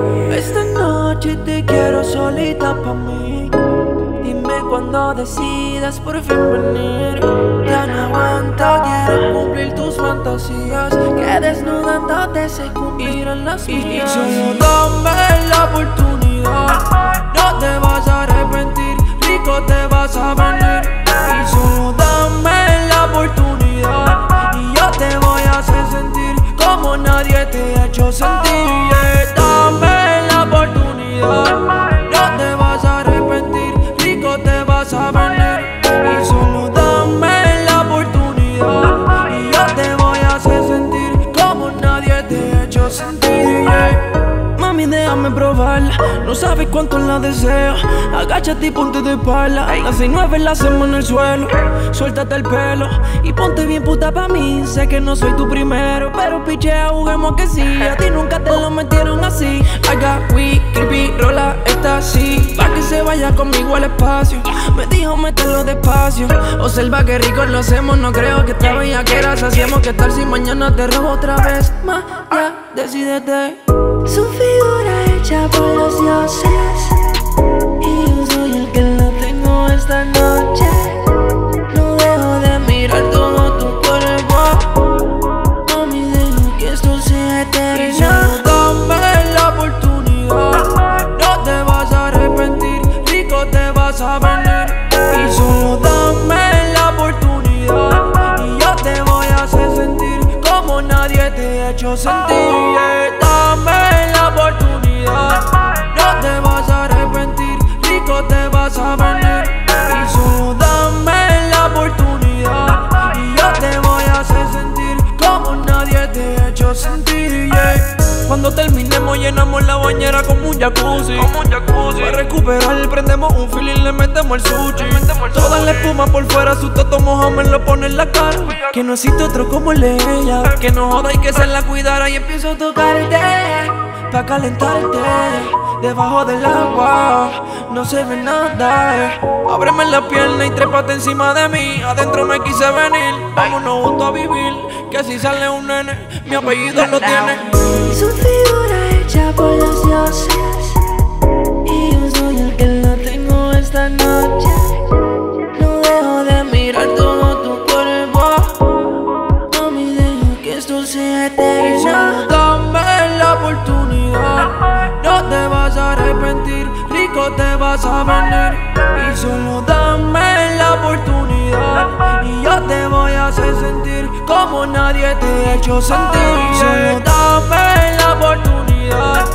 Esta noche te quiero solita pa' mí. Dime cuando decidas por fin venir. Ya no aguanto, quiero cumplir tus fantasías, que desnudándote se cumplirán las mías. Y solo dame la oportunidad, no te vas a arrepentir, rico te vas a venir. Y solo dame la oportunidad y yo te voy a hacer sentir como nadie te ha hecho sentir. Dame la oportunidad, no te vas a arrepentir, rico te vas a venir. Y solo dame la oportunidad y yo te voy a hacer sentir como nadie te ha hecho sentir. Mami, déjame probarla, no sabes cuánto la deseo. Agáchate y ponte de espalda, las 6-9 la hacemos en el suelo. Suéltate el pelo y ponte bien puta pa' mí. Sé que no soy tu primero, pero pichea, juguemos que sí. A ti nunca te lo metieron así. I got weed, creepy, rola, esta sí, pa' que se vaya conmigo al espacio. Me dijo mételo despacio, observa que rico lo hacemos. No creo que esta bellaquera hacíamos. ¿Qué tal si mañana te robo otra vez? Ya, decídete. Su figura hecha por los dioses, y yo soy el que la tengo esta noche. No dejo de mirar todo tu cuerpo. Mami, deja que esto sea eterno. Y solo dame la oportunidad, no te vas a arrepentir, rico te vas a venir. Y solo dame la oportunidad y yo te voy a hacer sentir como nadie te ha hecho sentir. Dame la oportunidad, no te vas a arrepentir, rico te vas a venir. Y solo dame la oportunidad y yo te voy a hacer sentir como nadie te ha hecho sentir. Cuando terminemos llenamos la bañera como un jacuzzi. Para recuperar prendemos un feeling, le metemos el sushi. Toda la espuma por fuera, su toto mojado me lo pone en la cara. Que no existe otro como el de ella, que no joda y que se la cuidara. Y empiezo a tocarte pa' calentarte debajo del agua, no se ve nada. Ábreme la pierna y trépate encima de mí. Adentro me quise venir, vámonos juntos a vivir, que si sale un nene, mi apellido lo tiene. su figura hecha por los dioses, y yo soy el que la tengo esta noche. No dejo de mirar todo tu cuerpo. Mami, deja que esto sea eterno. Y solo dame la oportunidad, no te vas a arrepentir, rico te vas a venir. Y solo dame la oportunidad y yo te voy a hacer sentir como nadie te ha hecho sentir. Solo dame la oportunidad,